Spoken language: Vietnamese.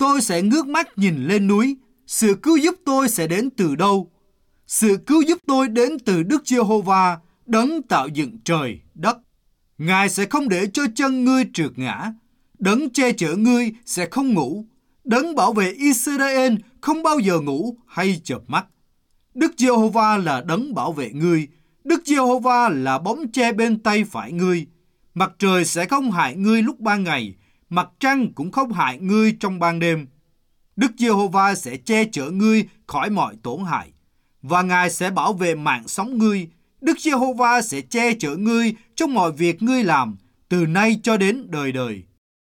Tôi sẽ ngước mắt nhìn lên núi. Sự cứu giúp tôi sẽ đến từ đâu? Sự cứu giúp tôi đến từ Đức Giê-hô-va, đấng tạo dựng trời, đất. Ngài sẽ không để cho chân ngươi trượt ngã. Đấng che chở ngươi sẽ không ngủ. Đấng bảo vệ Israel không bao giờ ngủ hay chợp mắt. Đức Giê-hô-va là đấng bảo vệ ngươi. Đức Giê-hô-va là bóng che bên tay phải ngươi. Mặt trời sẽ không hại ngươi lúc ban ngày, mặt trăng cũng không hại ngươi trong ban đêm. Đức Giê-hô-va sẽ che chở ngươi khỏi mọi tổn hại, và Ngài sẽ bảo vệ mạng sống ngươi. Đức Giê-hô-va sẽ che chở ngươi trong mọi việc ngươi làm, từ nay cho đến đời đời.